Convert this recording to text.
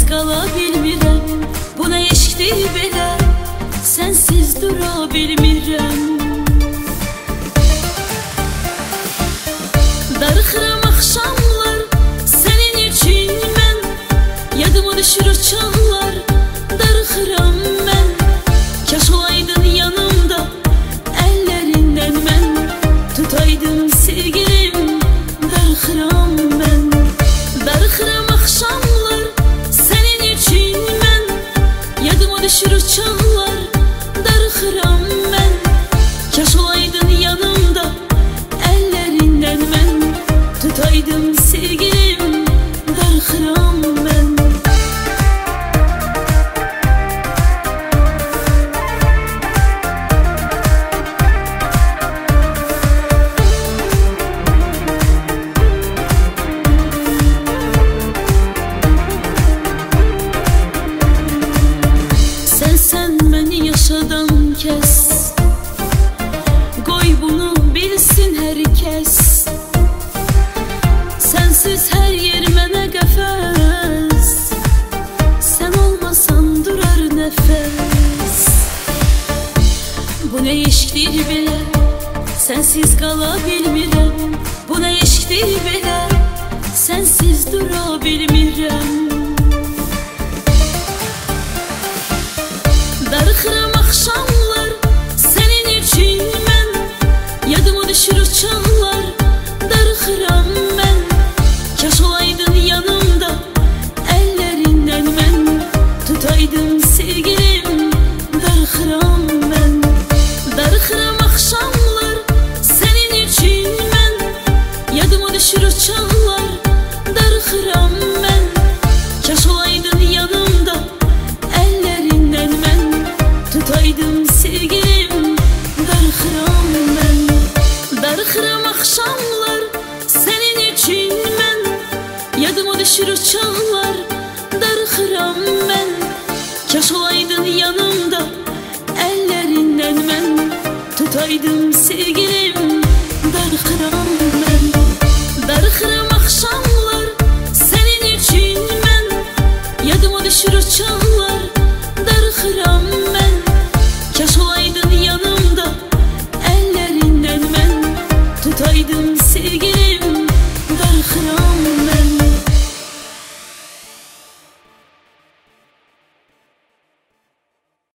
qala bilmirəm. Bu nə eşqdir belə, sənsiz dura bilmirəm. Darıxıram axşamlar sənin üçün mən, yadıma düşür çağlar, darıxıram mən. Kaş olaydın yanımda, əllərindən mən tutaydım sevgilim, darıxıram mən. Darıxıram axşamlar sənin üçün mən, yadıma düşür çağlar, darıxıram mən. Kaş olaydın yanımda, əllərindən mən tutaydım sevgilim, darıxıram mən. Sən məni yaşadan kəs, qoy bunu bilsin hər kəs. Sənsiz hər yer mənə qəfəs, sən olmasan durar nəfəs. Bu nə eşqdir belə, sənsiz qala bilmirəm. Bu nə eşqdir belə, sənsiz dura bilmirəm. Darıxıram axşamlar sənin üçün mən, yadıma düşür çağlar, darıxıram mən. Kaş olaydın yanımda, əllərindən mən tutaydım sevgilim, darıxıram mən. Darıxıram axşamlar sənin üçün mən, yadıma düşür çağlar, darıxıram mən. Kaş olaydın yanımda, əllərindən mən tutaydım sevgilim, darıxıram mən. Darıxıram axşamlar sənin üçün mən, yadıma düşür çağlar, darıxıram mən. Kaş olaydın yanımda, əllərindən mən tutaydım sevgilim,